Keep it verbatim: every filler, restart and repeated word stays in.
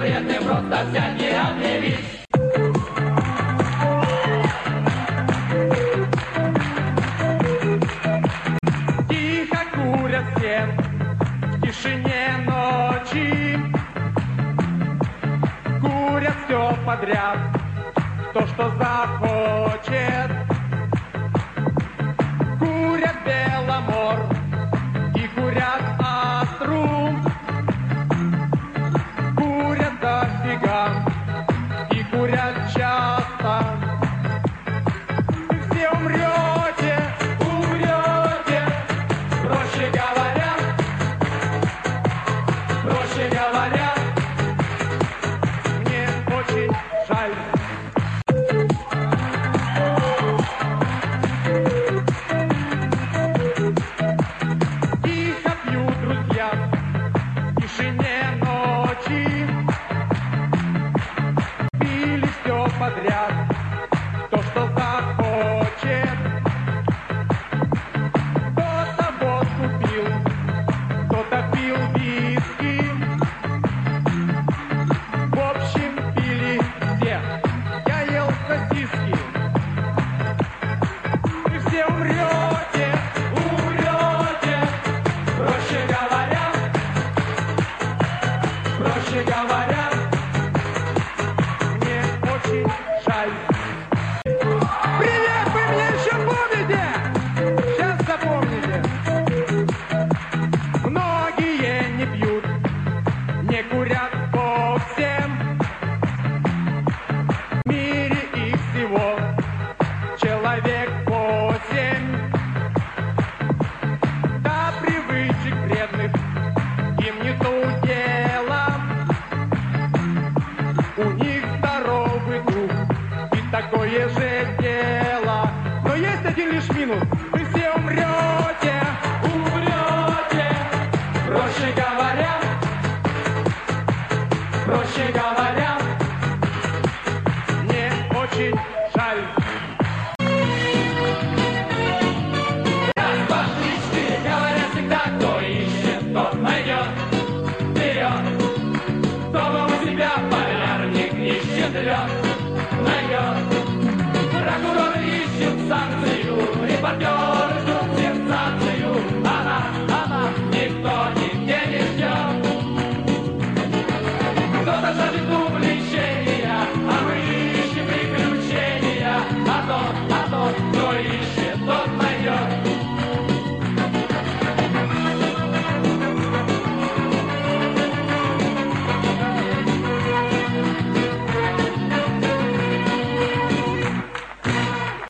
вредный, просто взять и объявить. Тихо курят все в тишине ночи, курят все подряд, то, что захочет. Курят Беломор и курят Астру, курят дофига и курят часто. Вы все умрете, умрете, проще говоря, проще говоря, мне очень жаль. Тихо пьют друзья в тишине ночи, пили все подряд, то, что захочет. Кто-то водку пил, кто-то пил виски, в общем пили все, я ел сосиски. Вы все умрете, умрете, проще говоря, проще говоря, мне очень жаль. Привет, вы меня еще помните? Сейчас запомните. Многие не пьют, не курят вовсе. В мире их всего человек восемь. Да, привычек вредных им не то дело. У них здоровый дух и такое же дело. Но есть один лишь минус. Вы все умрете, умрете, проще говоря, проще говоря, мне очень жаль. Раз, два, три, четыре, говорят всегда, кто ищет, тот найдет. Вперед, дома у себя полярник ищет лед, найдет. Прокуроры ищут санкцию, репортеры ждут сенсацию. Она, она, никто не